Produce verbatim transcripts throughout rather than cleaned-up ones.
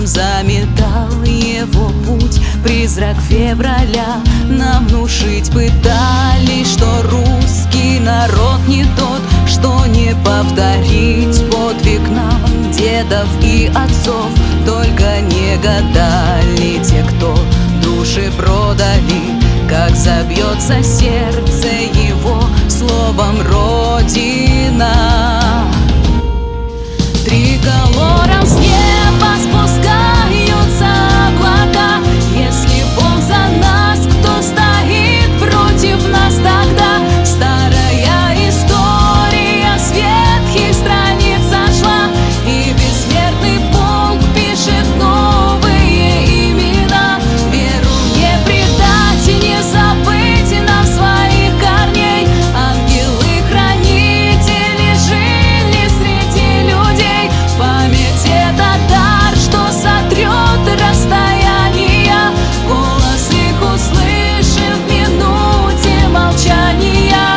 ветром заметал его путь. Призрак февраля нам внушить пытались, что русский народ не тот, что не повторить подвиг нам дедов и отцов. Только не гадали те, кто души продали, как забьется сердце его словом «Родина». Триколором с неба спускаются облака. Если Бог за нас, кто стоит против нас тогда? Старая история с ветхих страниц сошла, и бессмертный полк пишет новые имена. Веру не предать и не забыть нам своих корней. Ангелы-хранители жили среди людей. Память — это дар, что сотрет расстояния. Голос их услышим в минуте молчания.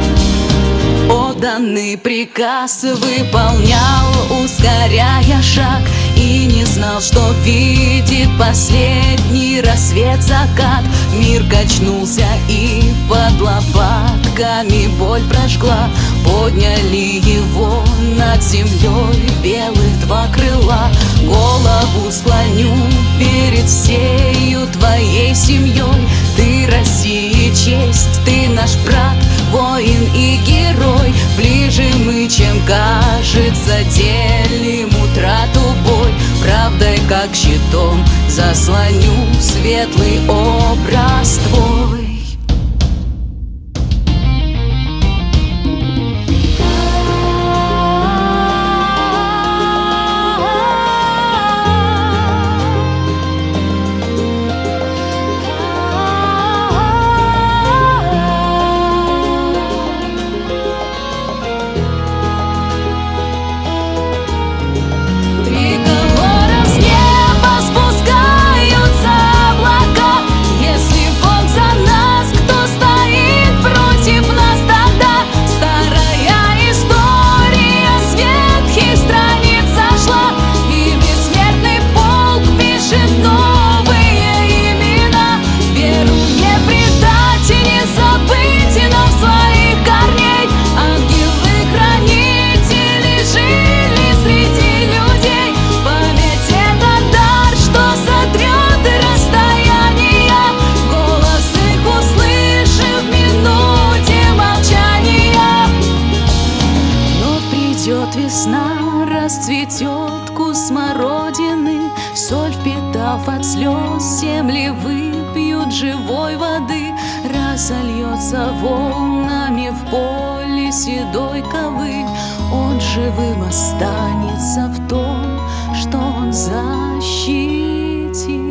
Отданный приказ выполнял, ускоряя шаг, и не знал, что видит последний рассвет, закат. Мир качнулся, и под лопатками боль прожгла. Подняли его над землей белых два крыла. Голову склоню перед всею твоей семьей. Ты России честь, ты наш брат, воин и герой. Ближе мы, чем кажется, делим утрату боль. Правдой, как щитом, заслоню светлый образ твой. Придет весна, расцветет куст смородины. Соль, впитав от слез, земли выпьют живой воды. Разольется волнами в поле седой ковыль. Он живым останется в том, что он защитит.